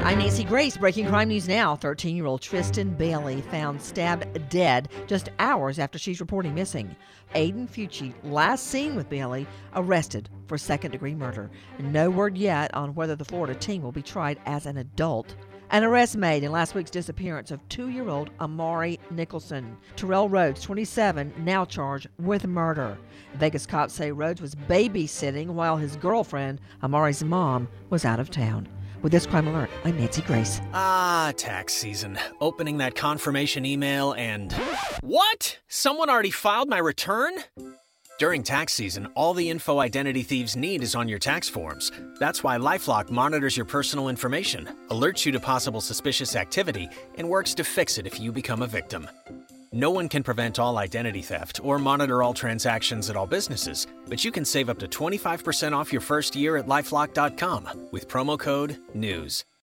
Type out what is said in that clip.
I'm Nancy Grace. Breaking crime news now. 13-year-old Tristan Bailey found stabbed dead just hours after she's reporting missing. Aiden Fucci, last seen with Bailey, arrested for second-degree murder. No word yet on whether the Florida teen will be tried as an adult. An arrest made in last week's disappearance of 2-year-old Amari Nicholson. Terrell Rhodes, 27, now charged with murder. Vegas cops say Rhodes was babysitting while his girlfriend, Amari's mom, was out of town. With this Crime Alert, I'm Nancy Grace. Tax season. Opening that confirmation email and... What? Someone already filed my return? During tax season, all the info identity thieves need is on your tax forms. That's why LifeLock monitors your personal information, alerts you to possible suspicious activity, and works to fix it if you become a victim. No one can prevent all identity theft or monitor all transactions at all businesses, but you can save up to 25% off your first year at LifeLock.com with promo code NEWS.